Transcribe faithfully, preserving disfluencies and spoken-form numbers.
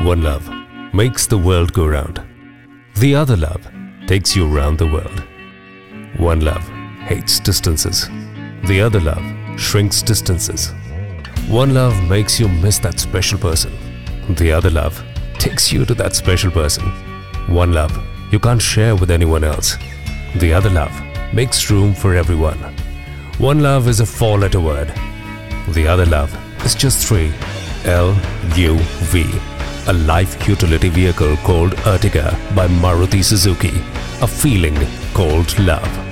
One love makes the world go round. The other love takes you round the world. One love hates distances. The other love shrinks distances. One love makes you miss that special person. The other love takes you to that special person. One love you can't share with anyone else. The other love makes room for everyone. One love is a four-letter word. The other love is just three. L U V. A life utility vehicle called Ertiga by Maruti Suzuki. A feeling called love.